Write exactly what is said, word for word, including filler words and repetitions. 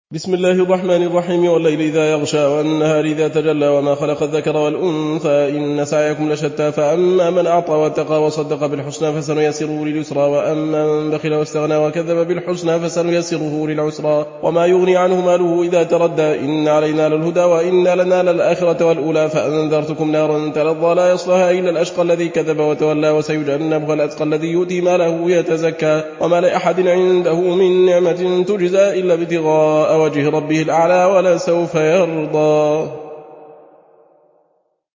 بسم الله الرحمن الرحيم والليل إذا يغشى والنهار إذا تجلى وما خلق الذكر والأنثى إن سعيكم لشتى فأما من أعطى واتقى وصدق بالحسنى فسنيسره لليسرى وأما من بخل واستغنى وكذب بالحسنى فسنيسره للعسرى وما يغني عنه ماله إذا تردى إن علينا للهدى وإن لنا للآخرة والأولى فأنذرتكم نارا تلظى لا يصلها إلا الأشقى الذي كذب وتولى وسيجنبها الأتقى الذي يؤتي ماله يتزكى وما لأحد عنده من نعمة تجزى إلا ابتغاء وجه ربه الأعلى ولسوف يرضى.